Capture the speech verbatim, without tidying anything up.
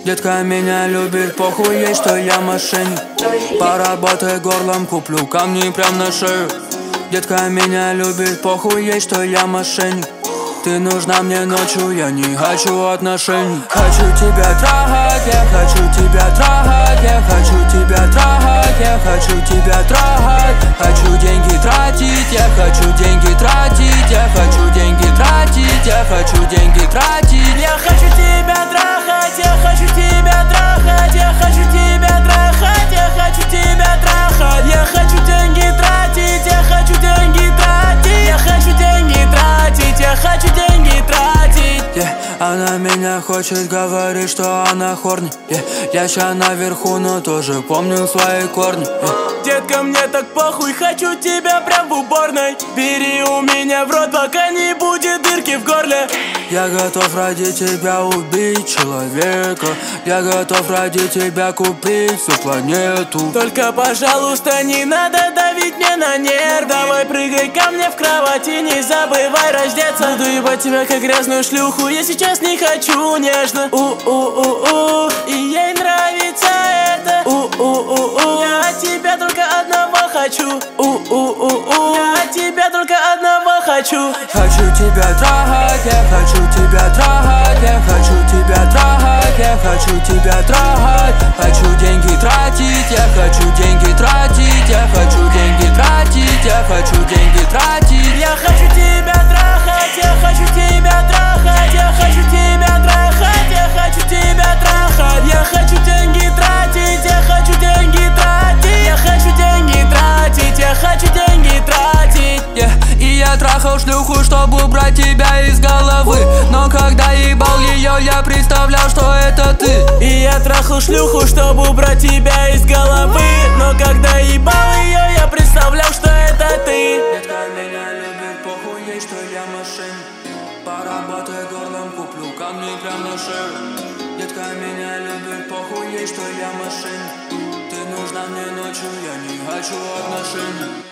Детка меня любит, похуй ей, что я мошенник. Поработай горлом, куплю камни прям на шею. Детка меня любит, похуй ей, что я мошенник. Ты нужна мне ночью, я не хочу отношений. Хочу тебя трахать, я хочу тебя трахать, я хочу тебя трахать, я хочу тебя трахать. Хочу деньги тратить, я хочу деньги тратить, я хочу деньги тратить, я хочу деньги тратить. Я хочу тебя трахать, я хочу тебя трахать, я хочу тебя трахать, я хочу тебя трахать. Я хочу деньги тратить, я хочу деньги тратить, я хочу деньги тратить, я хочу деньги тратить. Yeah, она меня хочет, говорит, что она хорни. Yeah, я ща наверху, но тоже помню свои корни. Yeah. Детка, мне так похуй, хочу тебя прям в уборной. Бери у меня в рот, пока не будет дырки в горле. Я готов ради тебя убить человека. Я готов ради тебя купить всю планету. Только, пожалуйста, не надо давить мне на нерв. Давай прыгай ко мне в кровати, не забывай раздеться. Буду ебать тебя как грязную шлюху, я сейчас не хочу нежно. У-у-у-у, и ей нравится это. У-у-у-у, я от тебя только одного хочу. У-у-у-у, я от тебя только одного хочу. Хочу тебя трахать, я хочу тебя трахать, я хочу тебя трахать, я хочу тебя трахать. Хочу деньги тратить, я хочу деньги тратить, я хочу деньги тратить, я хочу деньги тратить. Я хочу тебя трахать, я хочу тебя трахать, я хочу тебя трахать, я хочу тебя трахать. Я хочу деньги тратить, я хочу деньги тратить, я хочу деньги тратить, я хочу деньги тратить. Yeah. И я трахал шлюху, чтобы убрать тебя из головы. Но когда ебал ее, я представлял, что это ты. И я трахал шлюху, чтобы убрать тебя из головы. Но когда ебал ее, я представлял, что это ты. Детка меня любит, похуй ей, что я мошенник. Поработай горлом, куплю камни прям на шею. Детка меня любит, похуй ей, что я мошенник. Ты нужна мне ночью, я не хочу отношений.